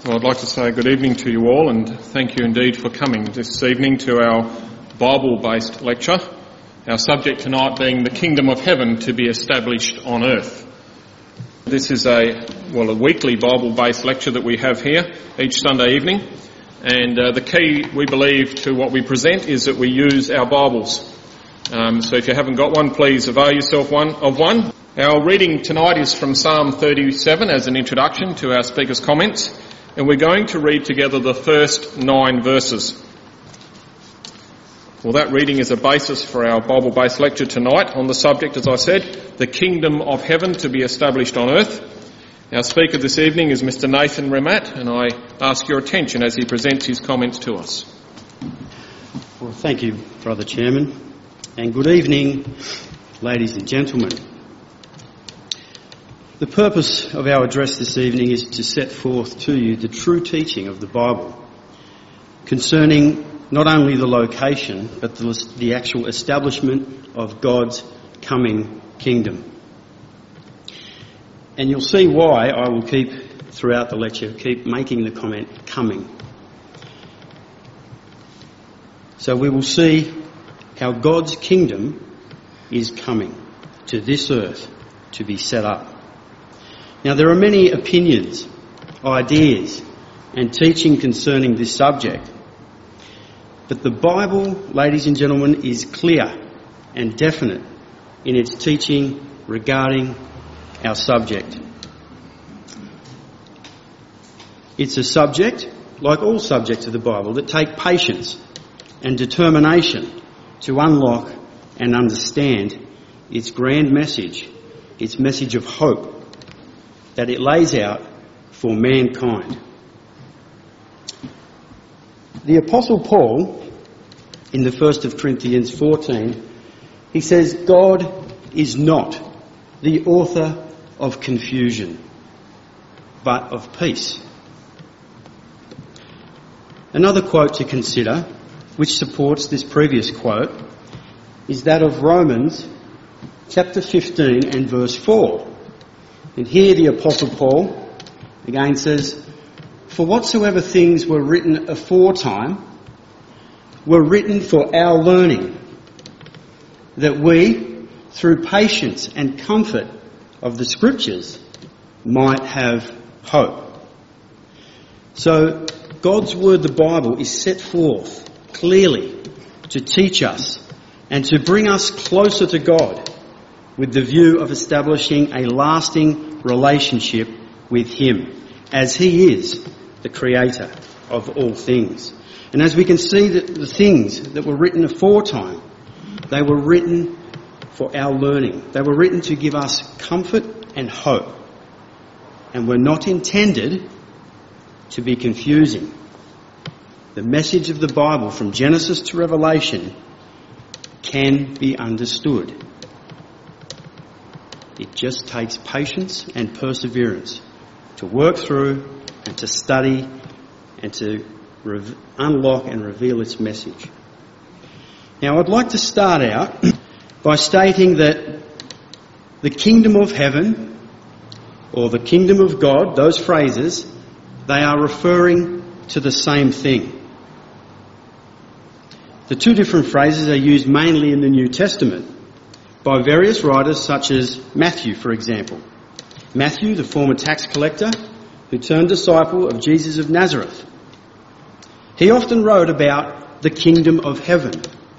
Well, I'd like to say good evening to you all, and thank you indeed for coming this evening to our Bible-based lecture. Our subject tonight being the kingdom of heaven to be established on earth. This is a weekly Bible-based lecture that we have here each Sunday evening, and the key, we believe, to what we present is that we use our Bibles. So if you haven't got one, please avail yourself of one. Our reading tonight is from Psalm 37 as an introduction to our speaker's comments, and we're going to read together the first 9 verses. Well, that reading is a basis for our Bible-based lecture tonight on the subject, as I said, the kingdom of heaven to be established on earth. Our speaker this evening is Mr. Nathan Remat, and I ask your attention as he presents his comments to us. Well, thank you, Brother Chairman, and good evening, ladies and gentlemen. The purpose of our address this evening is to set forth to you the true teaching of the Bible concerning not only the location but the actual establishment of God's coming kingdom. And you'll see why I will throughout the lecture, keep making the comment coming. So we will see how God's kingdom is coming to this earth to be set up. Now, there are many opinions, ideas, and teaching concerning this subject. But the Bible, ladies and gentlemen, is clear and definite in its teaching regarding our subject. It's a subject, like all subjects of the Bible, that take patience and determination to unlock and understand its grand message, its message of hope that it lays out for mankind. The Apostle Paul, in the 1st of Corinthians 14, he says, God is not the author of confusion, but of peace. Another quote to consider, which supports this previous quote, is that of Romans chapter 15 and verse 4. And here the Apostle Paul again says, "For whatsoever things were written aforetime were written for our learning, that we, through patience and comfort of the Scriptures, might have hope." So God's Word, the Bible, is set forth clearly to teach us and to bring us closer to God with the view of establishing a lasting relationship with Him, as He is the Creator of all things. And as we can see, that the things that were written aforetime, they were written for our learning. They were written to give us comfort and hope, and were not intended to be confusing. The message of the Bible from Genesis to Revelation can be understood. It just takes patience and perseverance to work through and to study and to unlock and reveal its message. Now, I'd like to start out by stating that the kingdom of heaven or the kingdom of God, those phrases, they are referring to the same thing. The two different phrases are used mainly in the New Testament by various writers such as Matthew, for example. Matthew, the former tax collector who turned disciple of Jesus of Nazareth. He often wrote about the kingdom of heaven.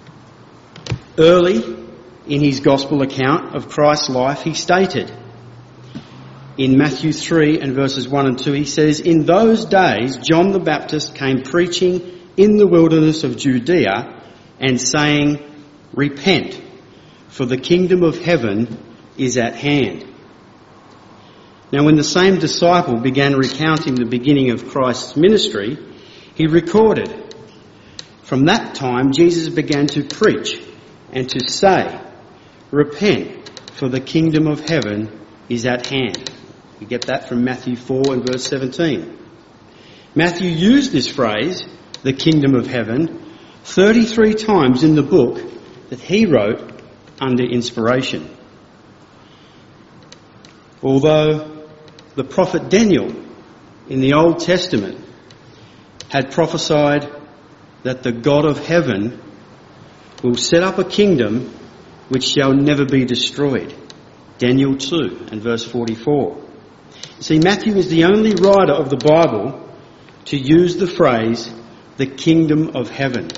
Early in his gospel account of Christ's life, he stated in Matthew 3 and verses 1 and 2, he says, "In those days John the Baptist came preaching in the wilderness of Judea and saying, 'Repent, for the kingdom of heaven is at hand.'" Now, when the same disciple began recounting the beginning of Christ's ministry, he recorded, "From that time Jesus began to preach and to say, 'Repent, for the kingdom of heaven is at hand.'" We get that from Matthew 4 and verse 17. Matthew used this phrase, the kingdom of heaven, 33 times in the book that he wrote under inspiration. Although the prophet Daniel in the Old Testament had prophesied that the God of heaven will set up a kingdom which shall never be destroyed. Daniel 2 and verse 44. See, Matthew is the only writer of the Bible to use the phrase, the kingdom of heaven.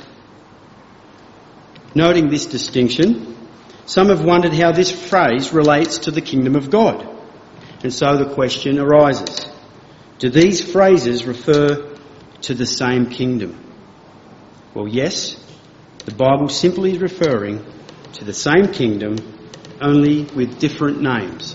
Noting this distinction, some have wondered how this phrase relates to the kingdom of God. And so the question arises, do these phrases refer to the same kingdom? Well, yes, the Bible simply is referring to the same kingdom, only with different names.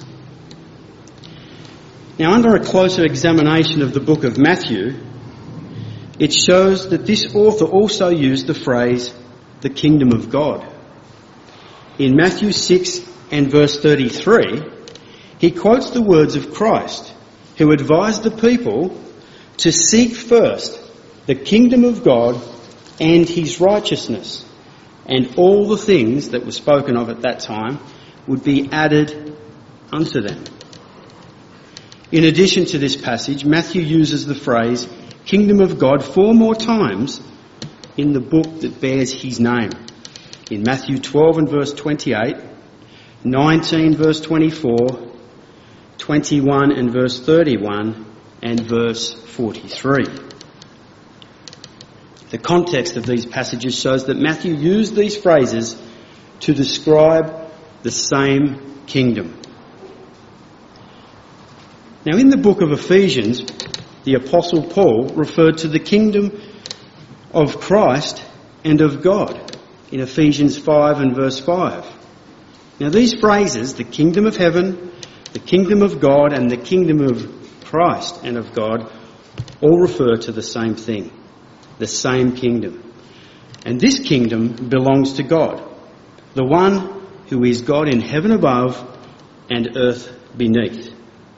Now, under a closer examination of the book of Matthew, it shows that this author also used the phrase, the kingdom of God. In Matthew 6 and verse 33, he quotes the words of Christ, who advised the people to seek first the kingdom of God and his righteousness, and all the things that were spoken of at that time would be added unto them. In addition to this passage, Matthew uses the phrase kingdom of God 4 more times in the book that bears his name. In Matthew 12 and verse 28, 19 verse 24, 21 and verse 31, and verse 43. The context of these passages shows that Matthew used these phrases to describe the same kingdom. Now, in the book of Ephesians, the Apostle Paul referred to the kingdom of Christ and of God in Ephesians 5 and verse 5. Now, these phrases, the kingdom of heaven, the kingdom of God, and the kingdom of Christ and of God, all refer to the same thing, the same kingdom. And this kingdom belongs to God, the one who is God in heaven above and earth beneath.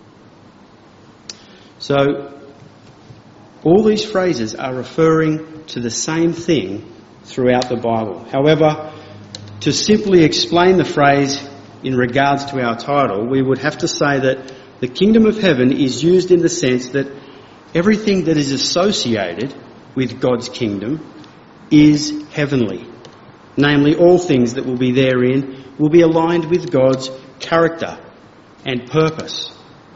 So, all these phrases are referring to the same thing throughout the Bible. However, to simply explain the phrase in regards to our title, we would have to say that the kingdom of heaven is used in the sense that everything that is associated with God's kingdom is heavenly. Namely, all things that will be therein will be aligned with God's character and purpose.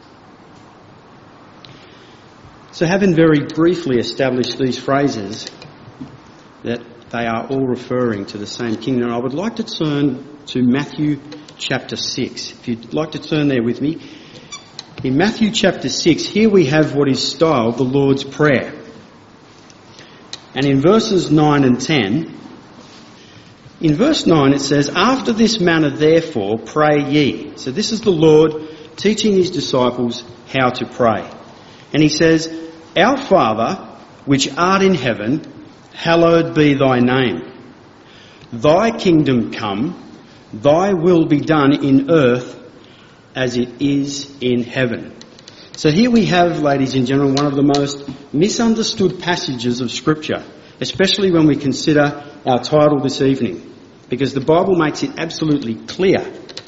So, having very briefly established these phrases, that they are all referring to the same kingdom, I would like to turn to Matthew chapter 6. If you'd like to turn there with me. In Matthew chapter 6, here we have what is styled the Lord's Prayer. And in verses 9 and 10, in verse 9 it says, "After this manner therefore pray ye." So this is the Lord teaching his disciples how to pray. And he says, "Our Father, which art in heaven, hallowed be thy name. Thy kingdom come, thy will be done in earth as it is in heaven." So here we have, ladies and gentlemen, one of the most misunderstood passages of Scripture, especially when we consider our title this evening, because the Bible makes it absolutely clear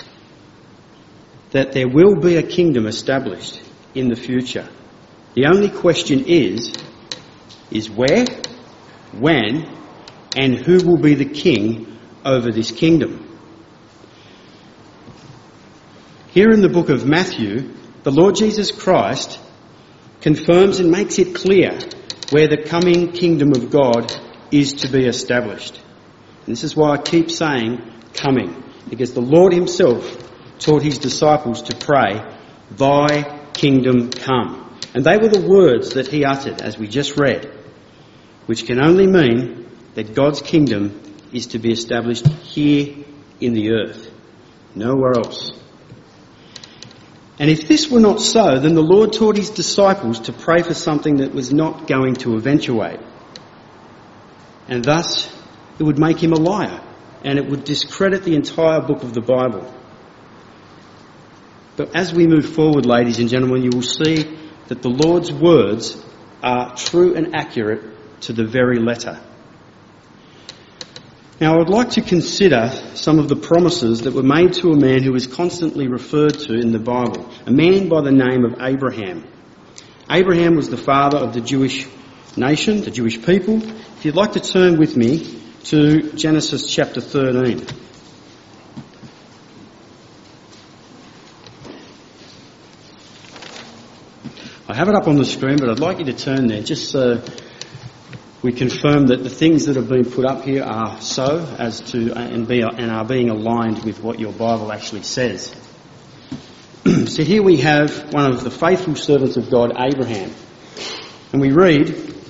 that there will be a kingdom established in the future. The only question is where, when, and who will be the king over this kingdom. Here in the book of Matthew, the Lord Jesus Christ confirms and makes it clear where the coming kingdom of God is to be established. And this is why I keep saying coming, because the Lord himself taught his disciples to pray, "Thy kingdom come." And they were the words that he uttered, as we just read, which can only mean that God's kingdom is to be established here in the earth, nowhere else. And if this were not so, then the Lord taught his disciples to pray for something that was not going to eventuate. And thus, it would make him a liar, and it would discredit the entire book of the Bible. But as we move forward, ladies and gentlemen, you will see that the Lord's words are true and accurate to the very letter. Now, I would like to consider some of the promises that were made to a man who is constantly referred to in the Bible, a man by the name of Abraham. Abraham was the father of the Jewish nation, the Jewish people. If you'd like to turn with me to Genesis chapter 13. I have it up on the screen, but I'd like you to turn there just so we confirm that the things that have been put up here are so as to and are being aligned with what your Bible actually says. So here we have one of the faithful servants of God, Abraham. And we read,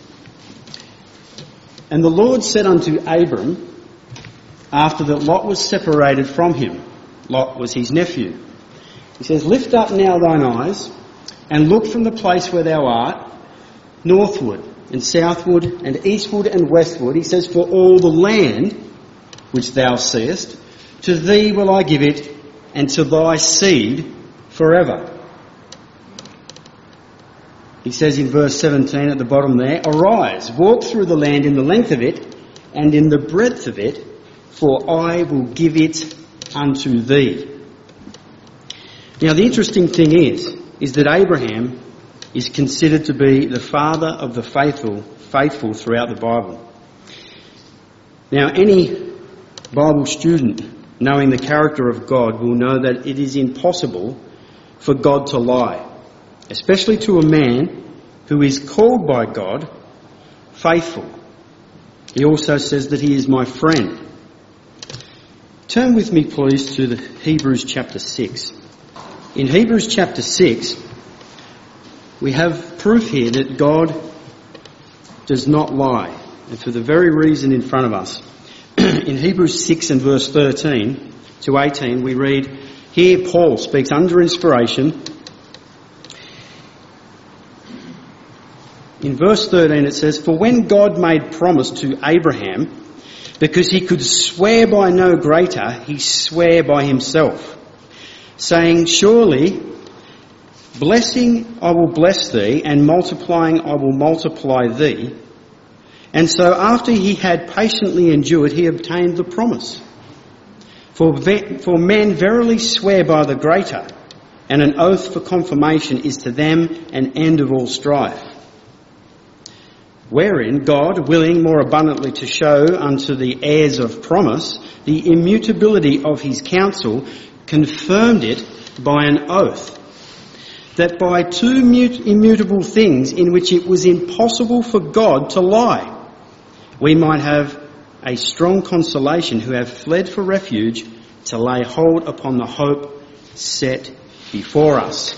"And the Lord said unto Abram, after that Lot was separated from him," Lot was his nephew, he says, "Lift up now thine eyes, and look from the place where thou art, northward and southward and eastward and westward." He says, "For all the land which thou seest, to thee will I give it, and to thy seed forever." He says in verse 17 at the bottom there, "Arise, walk through the land in the length of it, and in the breadth of it, for I will give it unto thee." Now the interesting thing is that Abraham is considered to be the father of the faithful throughout the Bible. Now any Bible student knowing the character of God will know that it is impossible for God to lie, especially to a man who is called by God faithful. He also says that he is my friend. Turn with me please to the Hebrews chapter 6. In Hebrews chapter 6, we have proof here that God does not lie, and for the very reason in front of us. In Hebrews 6 and verse 13 to 18, we read, here Paul speaks under inspiration. In verse 13 it says, "For when God made promise to Abraham, because he could swear by no greater, he sware by himself, saying, Surely, blessing I will bless thee, and multiplying I will multiply thee. And so after he had patiently endured, he obtained the promise. For men verily swear by the greater, and an oath for confirmation is to them an end of all strife. Wherein God, willing more abundantly to show unto the heirs of promise the immutability of his counsel, confirmed it by an oath, that by two immutable things in which it was impossible for God to lie, we might have a strong consolation who have fled for refuge to lay hold upon the hope set before us."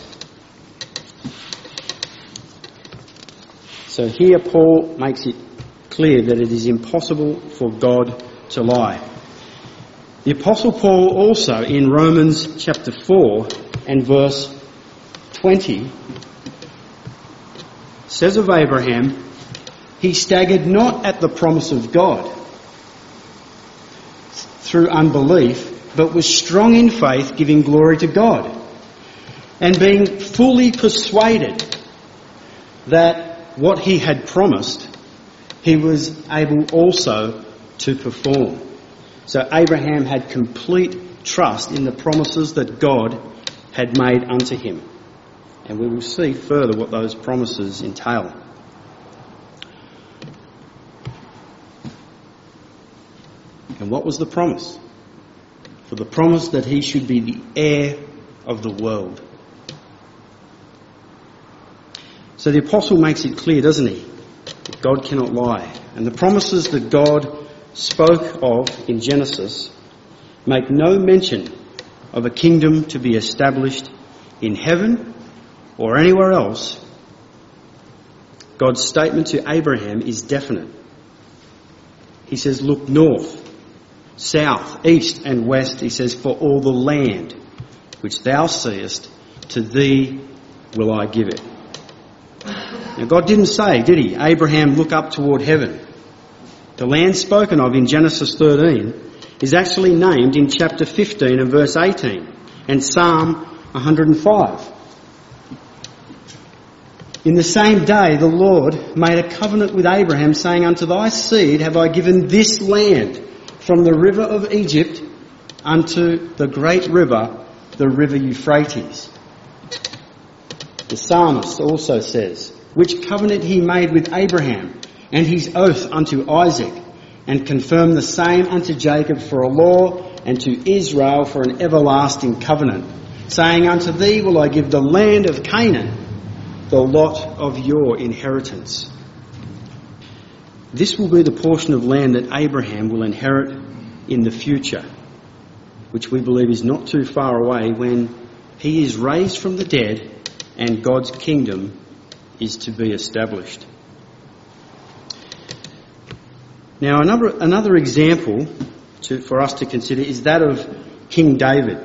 So here Paul makes it clear that it is impossible for God to lie. The Apostle Paul also in Romans chapter 4 and verse 20 says of Abraham, "He staggered not at the promise of God through unbelief, but was strong in faith, giving glory to God, and being fully persuaded that what he had promised, he was able also to perform." So Abraham had complete trust in the promises that God had made unto him. And we will see further what those promises entail. And what was the promise? For the promise that he should be the heir of the world. So the apostle makes it clear, doesn't he, that God cannot lie. And the promises that God spoke of in Genesis make no mention of a kingdom to be established in heaven or anywhere else. God's statement to Abraham is definite. He says, look north, south, east and west. He says, for all the land which thou seest, to thee will I give it. Now God didn't say, did he, Abraham, look up toward heaven. The land spoken of in Genesis 13 is actually named in chapter 15 and verse 18 and Psalm 105. In the same day the Lord made a covenant with Abraham, saying, unto thy seed have I given this land, from the river of Egypt unto the great river, the river Euphrates. The psalmist also says, which covenant he made with Abraham, and his oath unto Isaac, and confirmed the same unto Jacob for a law, and to Israel for an everlasting covenant, saying, unto thee will I give the land of Canaan, the lot of your inheritance. This will be the portion of land that Abraham will inherit in the future, which we believe is not too far away, when he is raised from the dead and God's kingdom is to be established. Now, another example for us to consider is that of King David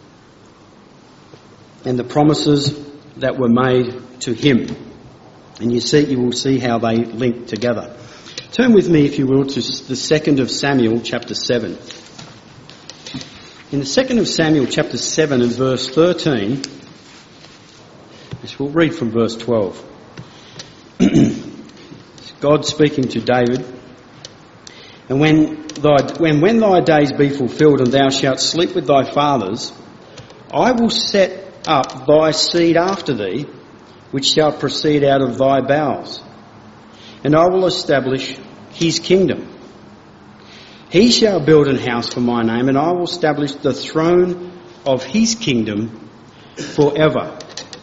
and the promises that were made to him. And you will see how they link together. Turn with me, if you will, to the 2nd of Samuel, chapter 7. In the 2nd of Samuel, chapter 7 and verse 13, we'll read from verse 12. God speaking to David, and when thy days be fulfilled and thou shalt sleep with thy fathers, I will set up thy seed after thee, which shall proceed out of thy bowels, and I will establish his kingdom. He shall build an house for my name, and I will establish the throne of his kingdom forever.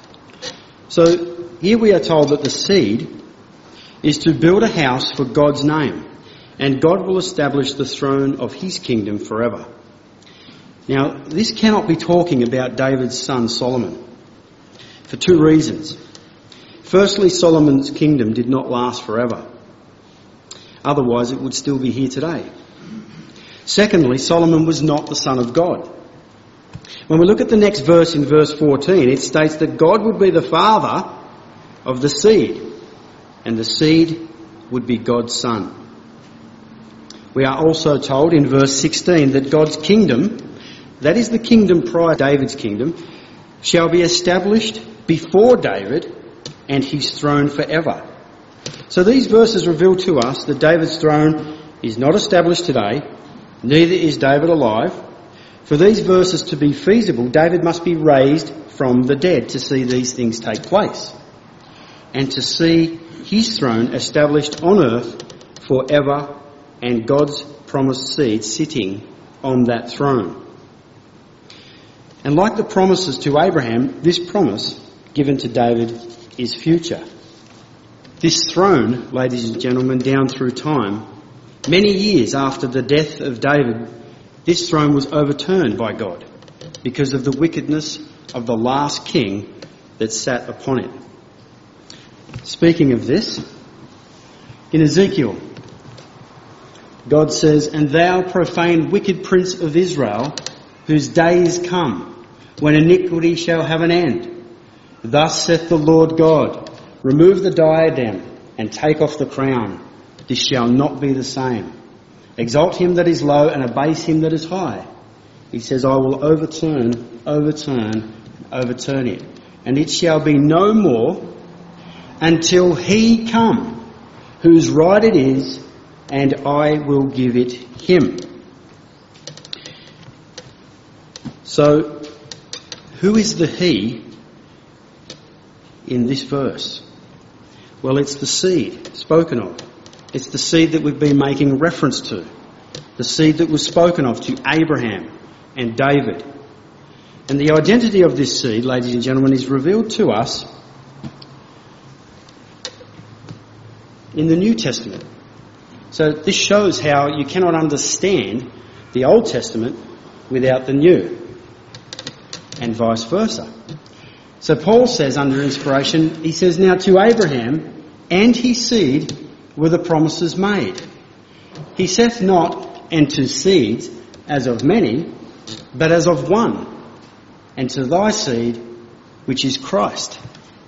So here we are told that the seed is to build a house for God's name, and God will establish the throne of his kingdom forever. Now, this cannot be talking about David's son Solomon, for two reasons. Firstly, Solomon's kingdom did not last forever. Otherwise, it would still be here today. Secondly, Solomon was not the son of God. When we look at the next verse, in verse 14, it states that God would be the father of the seed, and the seed would be God's son. We are also told in verse 16 that God's kingdom, that is the kingdom prior to David's kingdom, shall be established before David and his throne forever. So these verses reveal to us that David's throne is not established today, neither is David alive. For these verses to be feasible, David must be raised from the dead to see these things take place, and to see his throne established on earth forever, and God's promised seed sitting on that throne. And like the promises to Abraham, this promise given to David is future. This throne, ladies and gentlemen, down through time, many years after the death of David, this throne was overturned by God because of the wickedness of the last king that sat upon it. Speaking of this, in Ezekiel, God says, and thou profane wicked prince of Israel, whose days come, when iniquity shall have an end. Thus saith the Lord God, remove the diadem and take off the crown. This shall not be the same. Exalt him that is low and abase him that is high. He says, I will overturn it. And it shall be no more until he come, whose right it is, and I will give it him. So, who is the he in this verse? Well, it's the seed spoken of. It's the seed that we've been making reference to. The seed that was spoken of to Abraham and David. And the identity of this seed, ladies and gentlemen, is revealed to us in the New Testament. So this shows how you cannot understand the Old Testament without the New, and vice versa. So Paul says, under inspiration, he says, now to Abraham and his seed were the promises made. He saith not, and to seeds, as of many, but as of one, and to thy seed, which is Christ.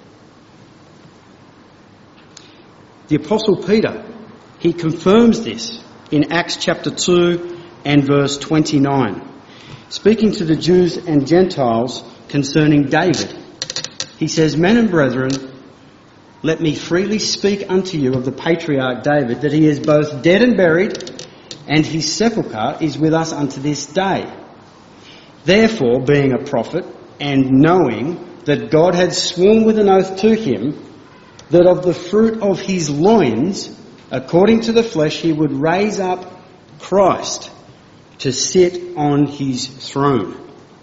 The Apostle Peter, he confirms this in Acts chapter 2 and verse 29. Speaking to the Jews and Gentiles concerning David, he says, men and brethren, let me freely speak unto you of the patriarch David, that he is both dead and buried, and his sepulchre is with us unto this day. Therefore, being a prophet, and knowing that God had sworn with an oath to him that of the fruit of his loins, according to the flesh, he would raise up Christ to sit on his throne.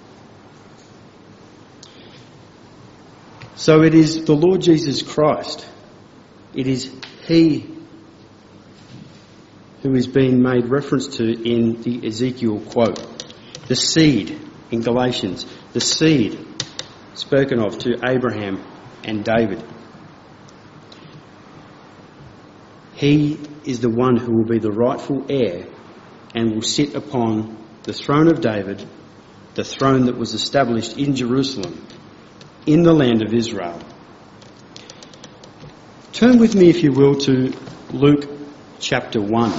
So it is the Lord Jesus Christ. It is he who is being made reference to in the Ezekiel quote. The seed in Galatians, the seed spoken of to Abraham and David. He is the one who will be the rightful heir and will sit upon the throne of David, the throne that was established in Jerusalem, in the land of Israel. Turn with me, if you will, to Luke chapter 1.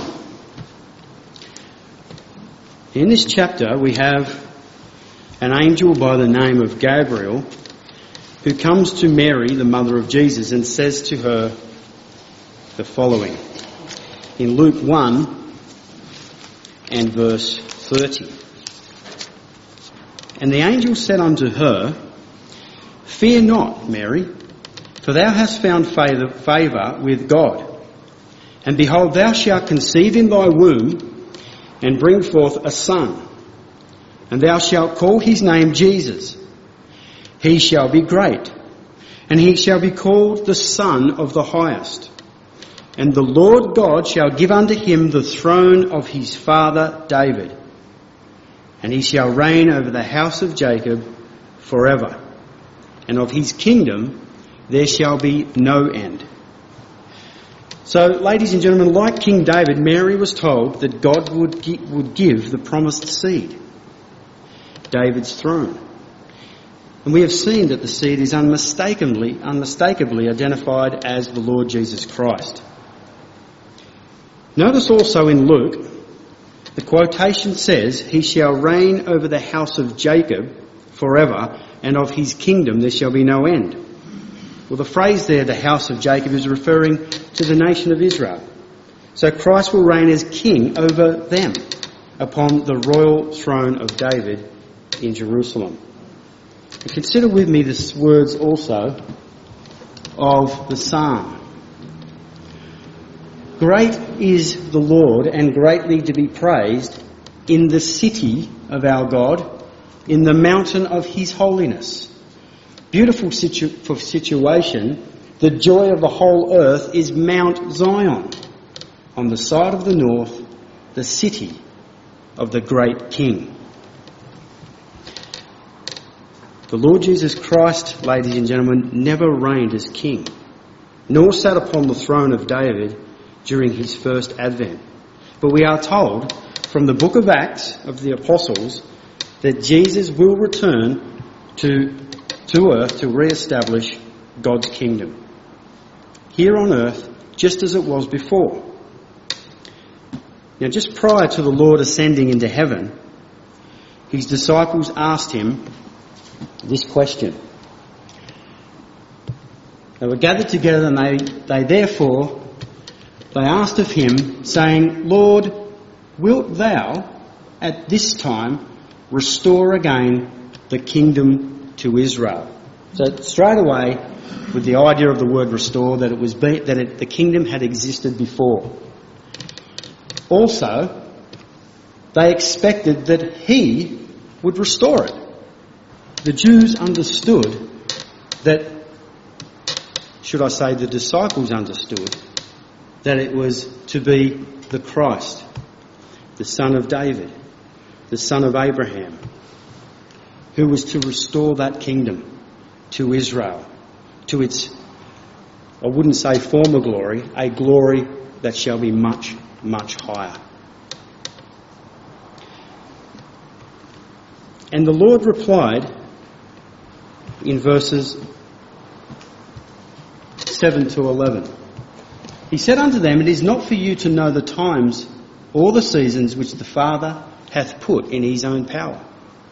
In this chapter we have an angel by the name of Gabriel who comes to Mary, the mother of Jesus, and says to her the following. In Luke 1 and verse 30. And the angel said unto her, Fear not, Mary, for thou hast found favour with God. And behold, thou shalt conceive in thy womb and bring forth a son. And thou shalt call his name Jesus. He shall be great, and he shall be called the Son of the Highest. And the Lord God shall give unto him the throne of his father David. And he shall reign over the house of Jacob forever. And of his kingdom there shall be no end. So, ladies and gentlemen, like King David, Mary was told that God would give the promised seed, David's throne. And we have seen that the seed is unmistakably identified as the Lord Jesus Christ. Notice also in Luke, the quotation says, He shall reign over the house of Jacob forever, and of his kingdom there shall be no end. Well, the phrase there, the house of Jacob, is referring to the nation of Israel. So Christ will reign as king over them upon the royal throne of David in Jerusalem. And consider with me the words also of the psalm. Great is the Lord and greatly to be praised in the city of our God, in the mountain of his holiness. Beautiful situation. The joy of the whole earth is Mount Zion, on the side of the north, the city of the great King. The Lord Jesus Christ, ladies and gentlemen, never reigned as king, nor sat upon the throne of David during his first advent. But we are told from the book of Acts of the Apostles that Jesus will return to earth to re-establish God's kingdom here on earth, just as it was before. Now, just prior to the Lord ascending into heaven, his disciples asked him this question. They were gathered together and they asked of him, saying, Lord, wilt thou at this time restore again the kingdom to Israel? So straight away, with the idea of the word restore, that the kingdom had existed before. Also, they expected that he would restore it. The Jews understood that, should I say the disciples understood, that it was to be the Christ, the son of David, the son of Abraham, who was to restore that kingdom to Israel, to its, I wouldn't say former glory, a glory that shall be much, much higher. And the Lord replied in verses 7 to 11. He said unto them, It is not for you to know the times or the seasons which the Father hath put in his own power.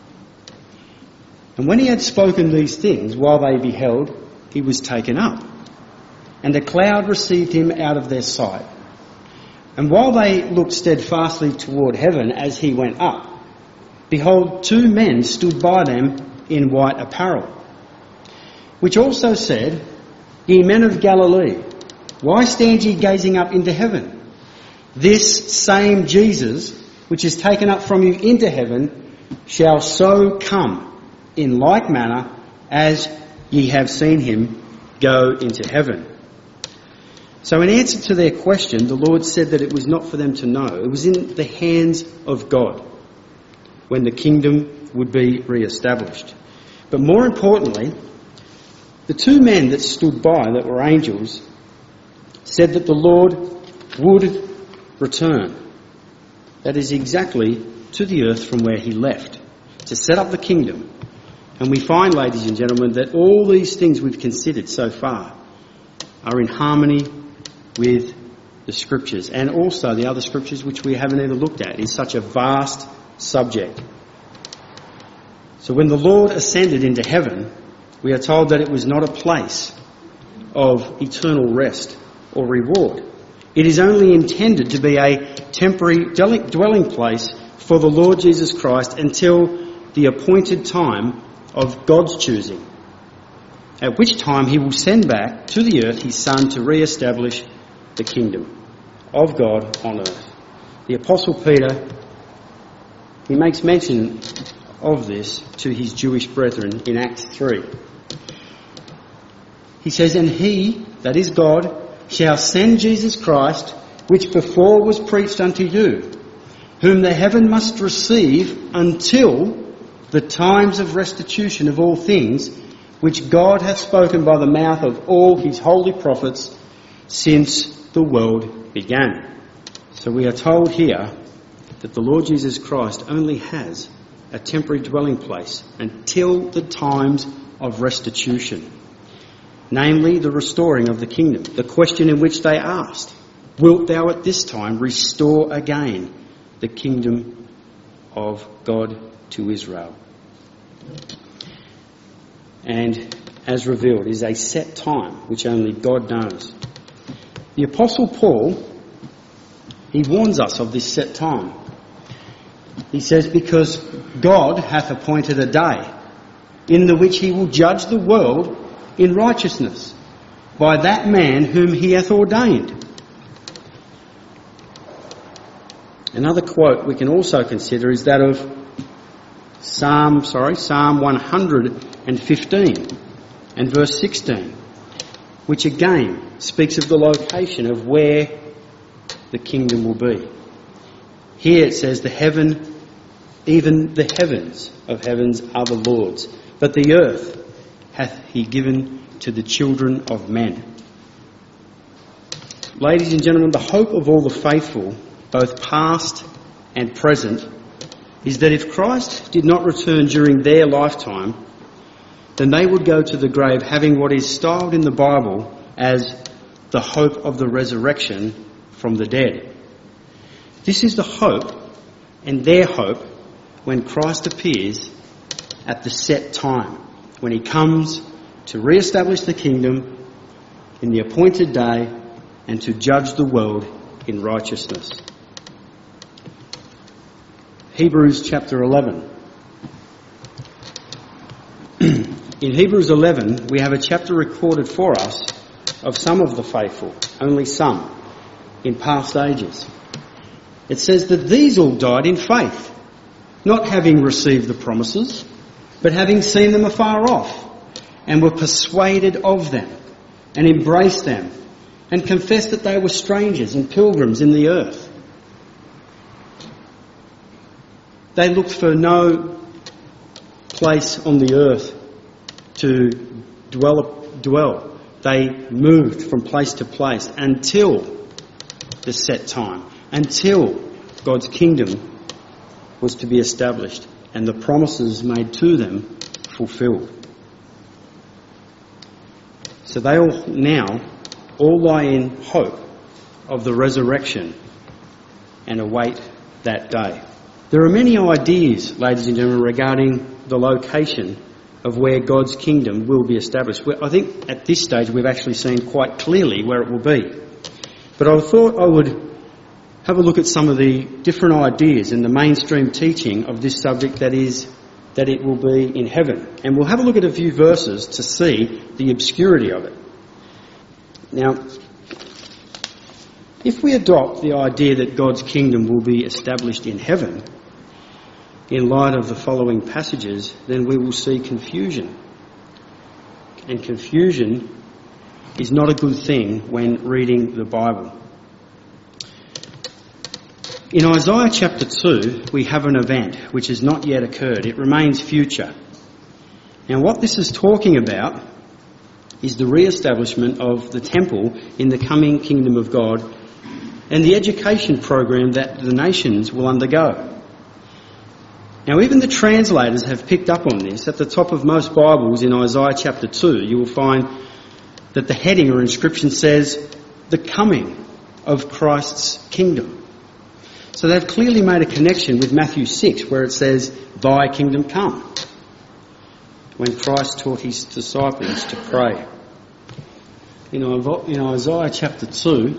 And when he had spoken these things, while they beheld, he was taken up, and a cloud received him out of their sight. And while they looked steadfastly toward heaven as he went up, behold, two men stood by them in white apparel, which also said, Ye men of Galilee, why stand ye gazing up into heaven? This same Jesus, which is taken up from you into heaven, shall so come in like manner as ye have seen him go into heaven. So in answer to their question, the Lord said that it was not for them to know. It was in the hands of God when the kingdom would be re-established. But more importantly, the two men that stood by, that were angels, said that the Lord would return. That is exactly to the earth from where he left, to set up the kingdom. And we find, ladies and gentlemen, that all these things we've considered so far are in harmony with the scriptures, and also the other scriptures which we haven't even looked at. It's such a vast subject. So when the Lord ascended into heaven, we are told that it was not a place of eternal rest or reward. It is only intended to be a temporary dwelling place for the Lord Jesus Christ until the appointed time of God's choosing, at which time he will send back to the earth his Son to re-establish the kingdom of God on earth. The Apostle Peter, he makes mention of this to his Jewish brethren in Acts 3. He says, And he, that is God, shall send Jesus Christ, which before was preached unto you, whom the heaven must receive until the times of restitution of all things, which God hath spoken by the mouth of all his holy prophets since the world began. So we are told here that the Lord Jesus Christ only has a temporary dwelling place until the times of restitution, namely the restoring of the kingdom. The question in which they asked, Wilt thou at this time restore again the kingdom of God to Israel? And as revealed, is a set time which only God knows. The Apostle Paul, he warns us of this set time. He says, Because God hath appointed a day in the which he will judge the world in righteousness by that man whom he hath ordained. Another quote we can also consider is that of Psalm 115 and verse 16, which again speaks of the location of where the kingdom will be. Here it says, even the heavens of heavens are the Lord's, but the earth hath he given to the children of men. Ladies and gentlemen, the hope of all the faithful, both past and present, is that if Christ did not return during their lifetime, then they would go to the grave having what is styled in the Bible as the hope of the resurrection from the dead. This is the hope and their hope when Christ appears at the set time, when he comes to re-establish the kingdom in the appointed day and to judge the world in righteousness. Hebrews chapter 11. In Hebrews 11, we have a chapter recorded for us of some of the faithful, only some, in past ages. It says that these all died in faith, not having received the promises, but having seen them afar off, and were persuaded of them, and embraced them, and confessed that they were strangers and pilgrims in the earth. They looked for no place on the earth to dwell. They moved from place to place until the set time, until God's kingdom was to be established and the promises made to them fulfilled. So they all lie in hope of the resurrection and await that day. There are many ideas, ladies and gentlemen, regarding the location of where God's kingdom will be established. I think at this stage we've actually seen quite clearly where it will be. But I thought I would have a look at some of the different ideas in the mainstream teaching of this subject that is that it will be in heaven. And we'll have a look at a few verses to see the obscurity of it. Now, if we adopt the idea that God's kingdom will be established in heaven, in light of the following passages, then we will see confusion. And confusion is not a good thing when reading the Bible. In Isaiah chapter 2, we have an event which has not yet occurred. It remains future. Now, what this is talking about is the re-establishment of the temple in the coming kingdom of God and the education program that the nations will undergo. Now, even the translators have picked up on this. At the top of most Bibles in Isaiah chapter 2, you will find that the heading or inscription says, "The coming of Christ's kingdom." So they've clearly made a connection with Matthew 6, where it says, "Thy kingdom come," when Christ taught his disciples to pray. In Isaiah chapter 2,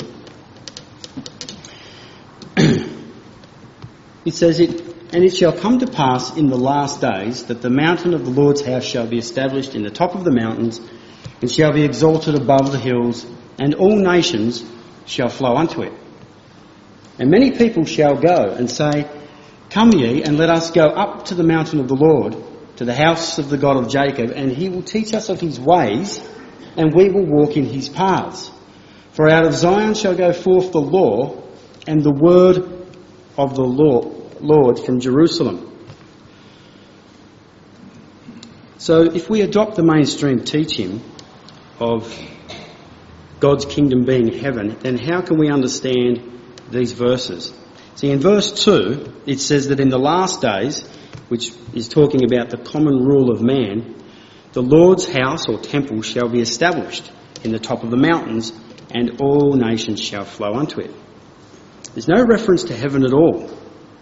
it says, "And it shall come to pass in the last days that the mountain of the Lord's house shall be established in the top of the mountains, and shall be exalted above the hills, and all nations shall flow unto it. And many people shall go and say, Come ye, and let us go up to the mountain of the Lord, to the house of the God of Jacob, and he will teach us of his ways, and we will walk in his paths. For out of Zion shall go forth the law, and the word of the Lord from Jerusalem." So if we adopt the mainstream teaching of God's kingdom being heaven, then how can we understand these verses? See, in verse 2, it says that in the last days, which is talking about the common rule of man, the Lord's house or temple shall be established in the top of the mountains, and all nations shall flow unto it. There's no reference to heaven at all.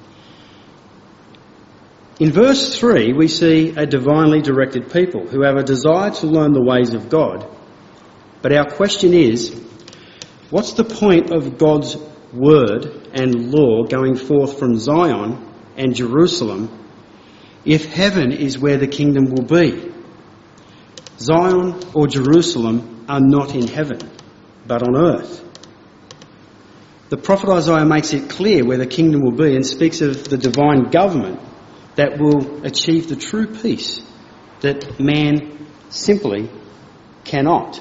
In verse 3, we see a divinely directed people who have a desire to learn the ways of God. But our question is, what's the point of God's word and law going forth from Zion and Jerusalem if heaven is where the kingdom will be? Zion or Jerusalem are not in heaven, but on earth. The prophet Isaiah makes it clear where the kingdom will be and speaks of the divine government that will achieve the true peace that man simply cannot.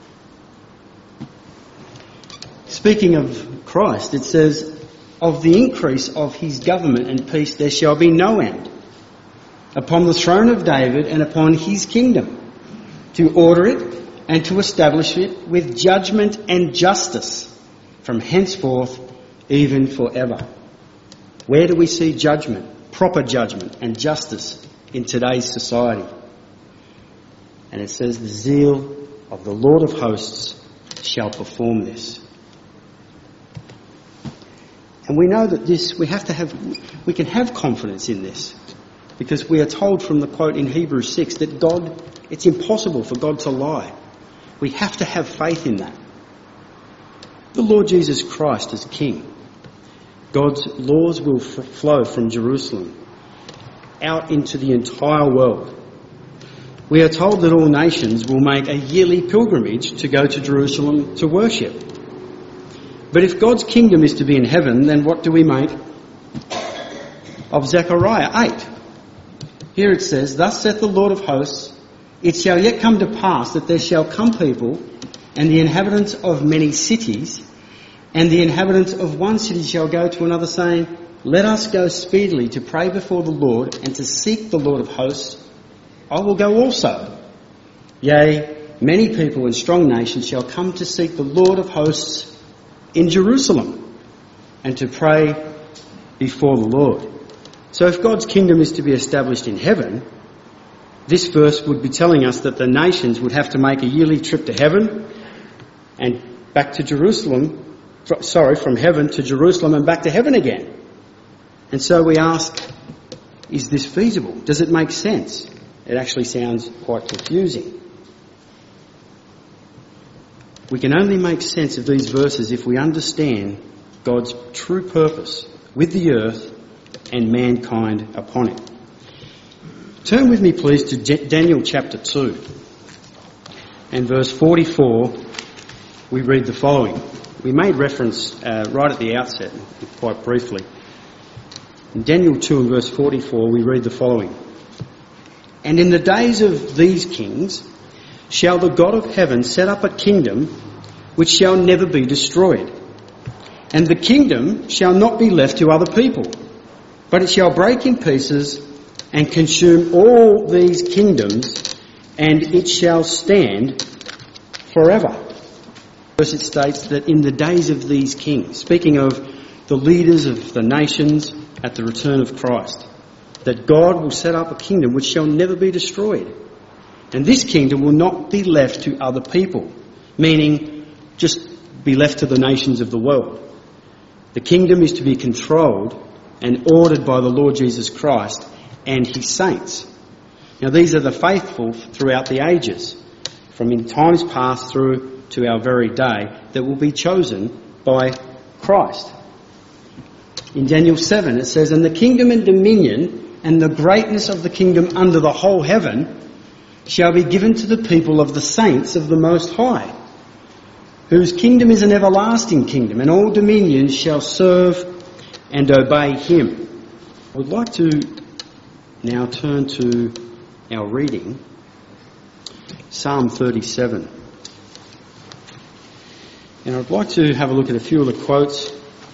Speaking of Christ, it says, "Of the increase of his government and peace there shall be no end, upon the throne of David and upon his kingdom, to order it and to establish it with judgment and justice from henceforth even forever." Where do we see judgment, proper judgment and justice in today's society? And it says, "The zeal of the Lord of hosts shall perform this." And we know that we can have confidence in this, because we are told from the quote in Hebrews 6 that it's impossible for God to lie. We have to have faith in that. The Lord Jesus Christ is King. God's laws will flow from Jerusalem out into the entire world. We are told that all nations will make a yearly pilgrimage to go to Jerusalem to worship. But if God's kingdom is to be in heaven, then what do we make of Zechariah 8? Here it says, "Thus saith the Lord of hosts, it shall yet come to pass that there shall come people, and the inhabitants of many cities, and the inhabitants of one city shall go to another, saying, Let us go speedily to pray before the Lord, and to seek the Lord of hosts. I will go also. Yea, many people and strong nations shall come to seek the Lord of hosts in Jerusalem, and to pray before the Lord." So if God's kingdom is to be established in heaven, this verse would be telling us that the nations would have to make a yearly trip to heaven and back to Jerusalem, from heaven to Jerusalem and back to heaven again. And so we ask, is this feasible? Does it make sense? It actually sounds quite confusing. We can only make sense of these verses if we understand God's true purpose with the earth and mankind upon it. Turn with me, please, to Daniel chapter 2. And verse 44, we read the following. We made reference right at the outset, quite briefly. In Daniel 2 and verse 44, we read the following. And in the days of these kings shall the God of heaven set up a kingdom which shall never be destroyed. And the kingdom shall not be left to other people, but it shall break in pieces and consume all these kingdoms, and it shall stand forever. First it states that in the days of these kings, speaking of the leaders of the nations at the return of Christ, that God will set up a kingdom which shall never be destroyed. And this kingdom will not be left to other people, meaning just be left to the nations of the world. The kingdom is to be controlled and ordered by the Lord Jesus Christ and his saints. Now these are the faithful throughout the ages, from in times past through to our very day, that will be chosen by Christ. In Daniel 7 it says, and the kingdom and dominion and the greatness of the kingdom under the whole heaven shall be given to the people of the saints of the Most High, whose kingdom is an everlasting kingdom, and all dominions shall serve and obey him. I would like to now turn to our reading, Psalm 37. And I'd like to have a look at a few of the quotes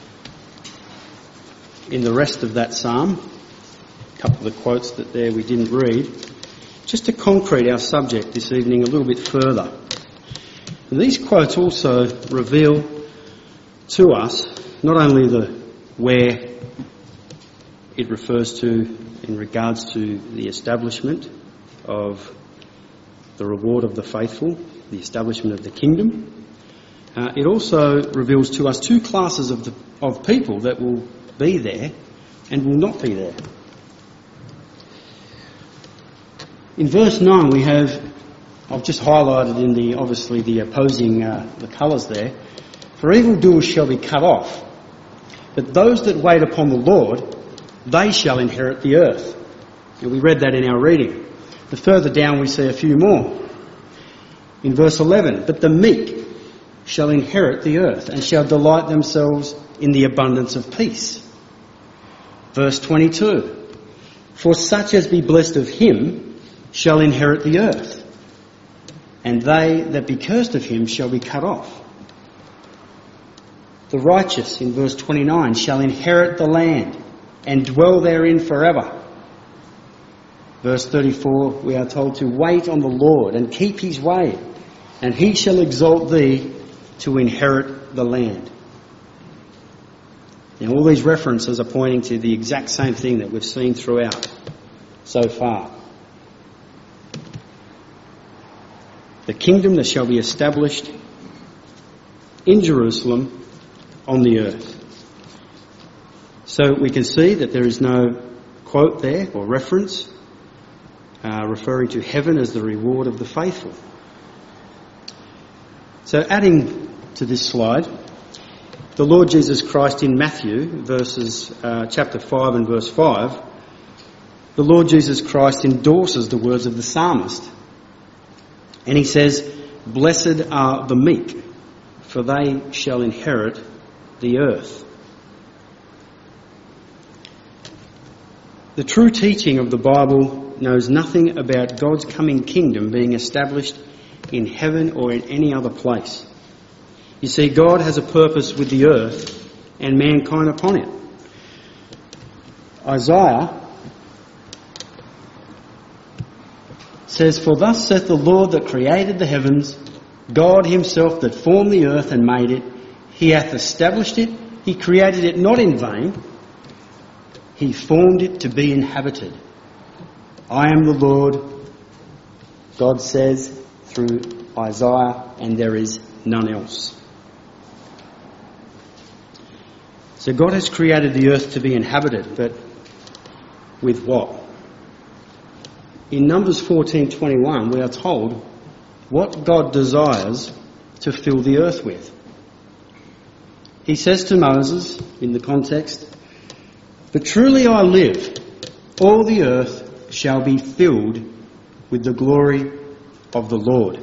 in the rest of that psalm, a couple of the quotes that there we didn't read, just to concrete our subject this evening a little bit further. And these quotes also reveal to us not only the where it refers to in regards to the establishment of the reward of the faithful, the establishment of the kingdom, it also reveals to us two classes of people that will be there and will not be there. In verse 9 we have, I've just highlighted in the opposing the colours there, for evildoers shall be cut off, but those that wait upon the Lord, they shall inherit the earth. And we read that in our reading. But further down we see a few more. In verse 11, but the meek shall inherit the earth and shall delight themselves in the abundance of peace. Verse 22, for such as be blessed of him shall inherit the earth, and they that be cursed of him shall be cut off. The righteous, in verse 29, shall inherit the land and dwell therein forever. Verse 34, we are told to wait on the Lord and keep his way, and he shall exalt thee to inherit the land. Now all these references are pointing to the exact same thing that we've seen throughout so far. The kingdom that shall be established in Jerusalem on the earth. So we can see that there is no quote there or reference referring to heaven as the reward of the faithful. So adding to this slide, the Lord Jesus Christ in Matthew, chapter 5 and verse 5, the Lord Jesus Christ endorses the words of the psalmist. And he says, blessed are the meek, for they shall inherit the earth. The true teaching of the Bible knows nothing about God's coming kingdom being established in heaven or in any other place. You see, God has a purpose with the earth and mankind upon it. Isaiah says, for thus saith the Lord that created the heavens, God himself that formed the earth and made it, he hath established it, he created it not in vain, he formed it to be inhabited. I am the Lord, God says through Isaiah, and there is none else. So God has created the earth to be inhabited, but with what? In Numbers 14:21 we are told what God desires to fill the earth with. He says to Moses, in the context, but truly I live, all the earth shall be filled with the glory of the Lord.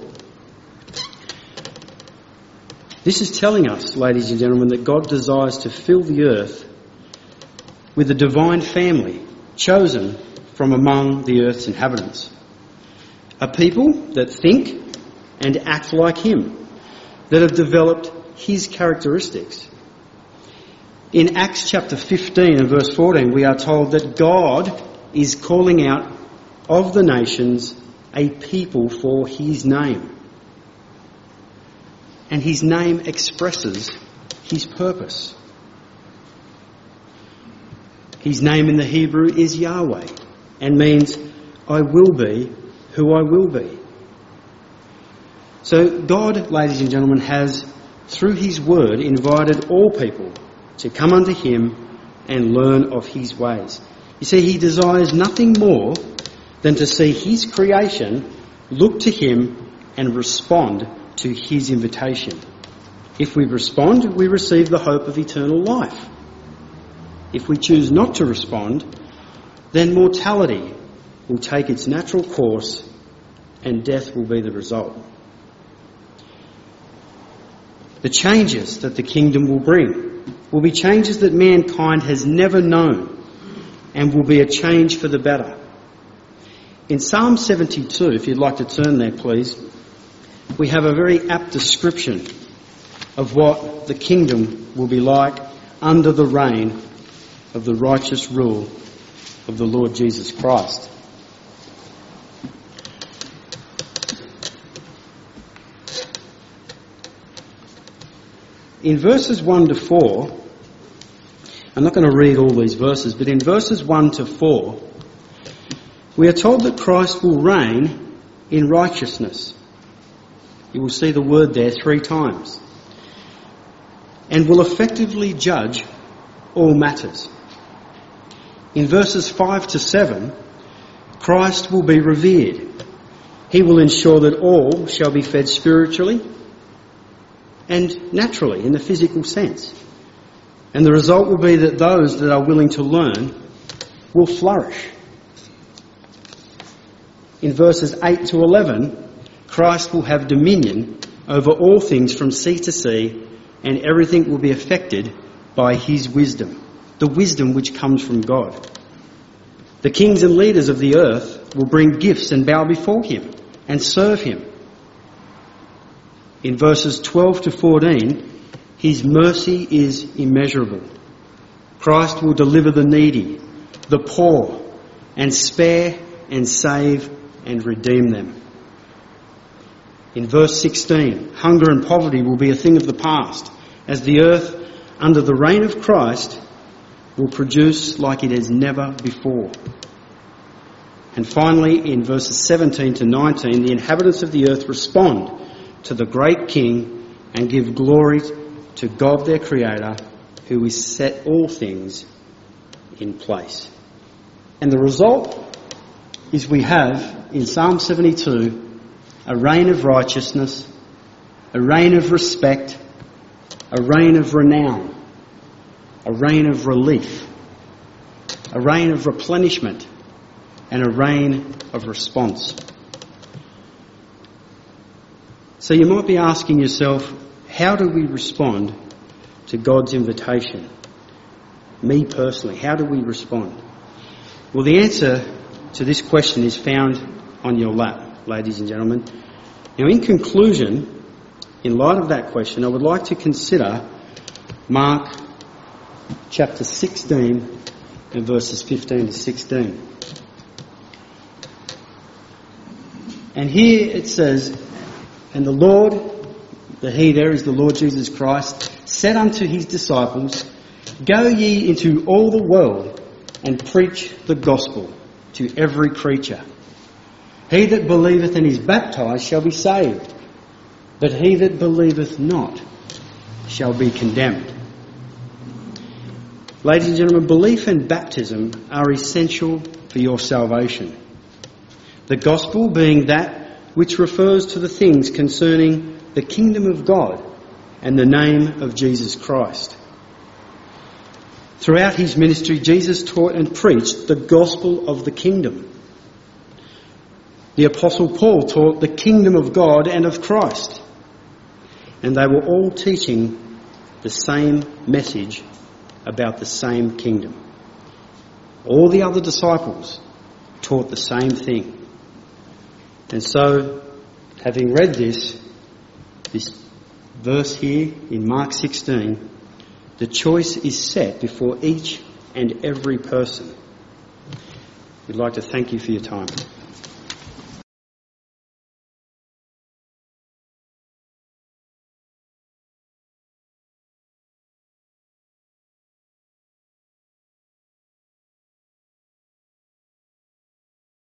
This is telling us, ladies and gentlemen, that God desires to fill the earth with a divine family chosen from among the earth's inhabitants. A people that think and act like him, that have developed his characteristics. In Acts chapter 15 and verse 14, we are told that God is calling out of the nations a people for his name. And his name expresses his purpose. His name in the Hebrew is Yahweh and means I will be who I will be. So God, ladies and gentlemen, has, through his word, invited all people to come unto him and learn of his ways. You see, he desires nothing more than to see his creation look to him and respond to his invitation. If we respond, we receive the hope of eternal life. If we choose not to respond, then mortality will take its natural course and death will be the result. The changes that the kingdom will bring will be changes that mankind has never known and will be a change for the better. In Psalm 72, if you'd like to turn there please, we have a very apt description of what the kingdom will be like under the reign of the righteous rule of the Lord Jesus Christ. In verses 1 to 4, I'm not going to read all these verses, but in verses 1 to 4, we are told that Christ will reign in righteousness. You will see the word there 3 times. And will effectively judge all matters. In verses 5 to 7, Christ will be revered. He will ensure that all shall be fed spiritually and naturally in the physical sense. And the result will be that those that are willing to learn will flourish. In verses 8 to 11, Christ will have dominion over all things from sea to sea, and everything will be affected by his wisdom, the wisdom which comes from God. The kings and leaders of the earth will bring gifts and bow before him and serve him. In verses 12 to 14, his mercy is immeasurable. Christ will deliver the needy, the poor, and spare and save and redeem them. In verse 16, hunger and poverty will be a thing of the past, as the earth, under the reign of Christ, will produce like it has never before. And finally, in verses 17 to 19, the inhabitants of the earth respond to the great King and give glory to God their Creator, who has set all things in place. And the result is we have, in Psalm 72, a reign of righteousness, a reign of respect, a reign of renown, a reign of relief, a reign of replenishment, and a reign of response. So you might be asking yourself, how do we respond to God's invitation? Me personally, how do we respond? Well, the answer to this question is found on your lap, ladies and gentlemen. Now, in conclusion, in light of that question, I would like to consider Mark chapter 16 and verses 15 to 16. And here it says, and the Lord, the He there is the Lord Jesus Christ, said unto his disciples, go ye into all the world and preach the gospel to every creature. He that believeth and is baptized shall be saved, but he that believeth not shall be condemned. Ladies and gentlemen, belief and baptism are essential for your salvation. The gospel being that which refers to the things concerning the kingdom of God and the name of Jesus Christ. Throughout his ministry, Jesus taught and preached the gospel of the kingdom, The Apostle Paul taught the kingdom of God and of Christ. And they were all teaching the same message about the same kingdom. All the other disciples taught the same thing. And so, having read this verse here in Mark 16, the choice is set before each and every person. We'd like to thank you for your time.